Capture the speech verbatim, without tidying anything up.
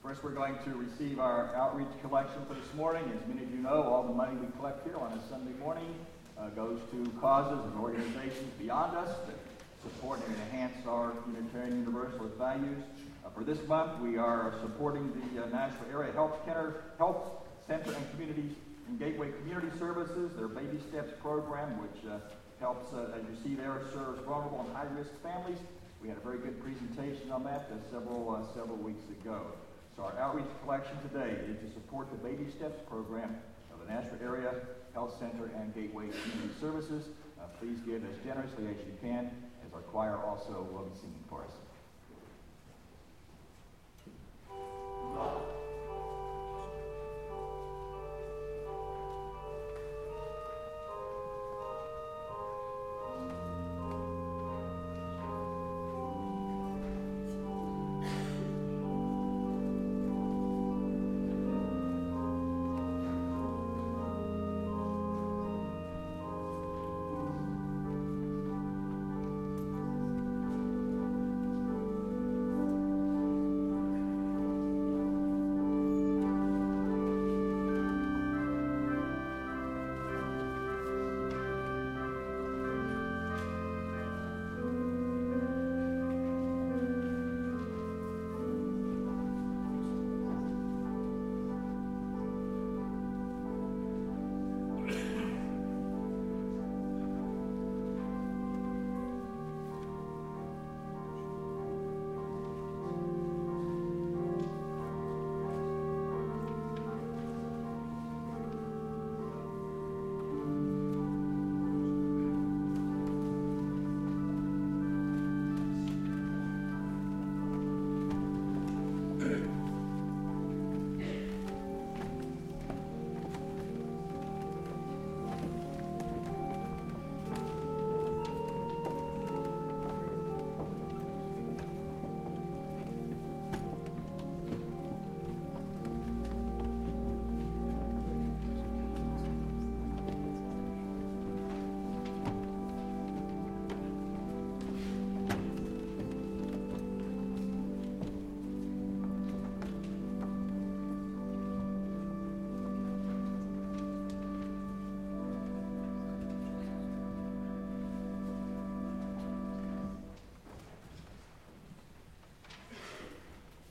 First, we're going to receive our outreach collection for this morning. As many of you know, all the money we collect here on a Sunday morning uh, goes to causes and organizations beyond us that support and enhance our Unitarian Universalist values. Uh, for this month, we are supporting the uh, Nashville Area Health Center, Health Center and Community and Gateway Community Services, their Baby Steps program, which uh, helps, uh, as you see there, serves vulnerable and high-risk families. We had a very good presentation on that uh, several uh, several weeks ago. So our outreach collection today is to support the Baby Steps program of the Nashville Area Health Center and Gateway Community Services. Uh, please give as generously as you can, as our choir also will be singing for us.